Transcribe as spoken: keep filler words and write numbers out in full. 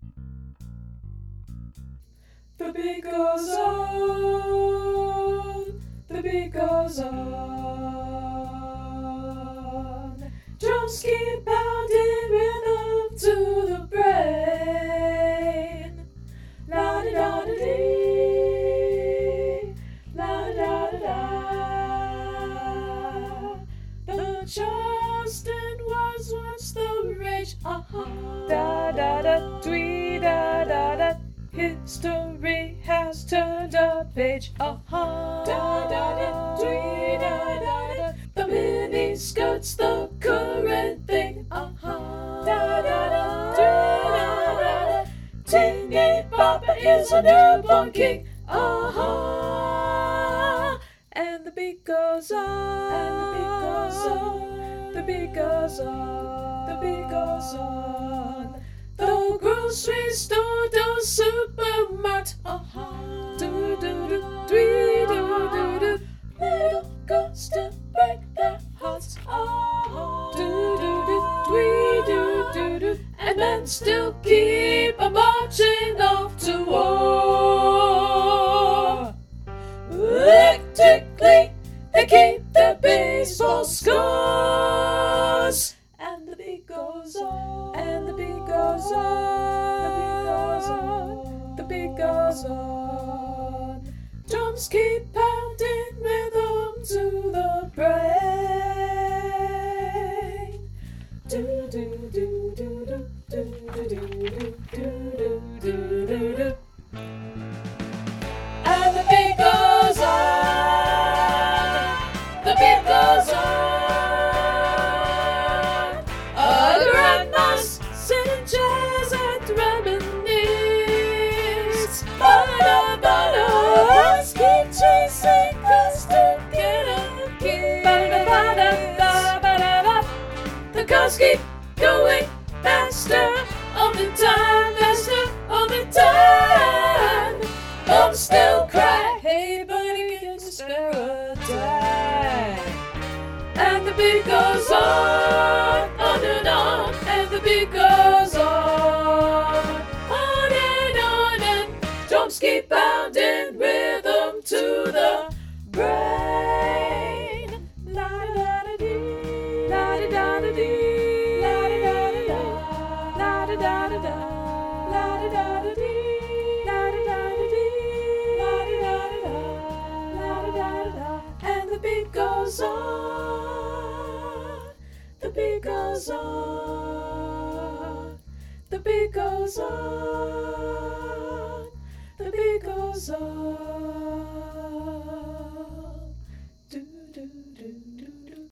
The beat goes on, the beat goes on. Drums keep pounding rhythm to the brain. La da da da dee, la da da da. The Charleston was once the rage. Uh-huh. Da da da, dwee da da da. History has turned a page. Uh-huh. Da da da, dwee da da da. The mini skirts, the current thing. Uh-huh. Da da da, dwee da da da. Teeny Papa is a newborn king. Uh-huh. And the beat goes on, and the beat goes on, the beat goes on, the beat goes on. The grocery store, the supermarket. Uh-huh. Do do do, dwee do do do. Little girls to break their hearts. Uh-huh. Do do do, dwee do do do. And men still keep a marching off to war. Electrically, they keep their baseball scores. And the beat goes on, and the beat goes on, the beat goes on, the beat goes on. Drums keep pounding rhythm to the brain. Do do do do do do do do do do do do. And the beat goes on, the beat goes on. A grandma's sitting chairs and reminisce. Butter, butter, us keep chasing us to get a kiss. The cars keep going faster, all the time, faster, all the time. Moms still cry, hey buddy, can you spare a dime? And the beat goes on, on and on, and the beat goes on, on and on, and drums keep pounding rhythm to the brain. La da da dee, la da da da dee, la da da da da, la da da da da, la da da da dee, la da da da dee, la da da da da, la da da da da, and the beat goes on, the beat goes on, the beat goes on, the beat goes on.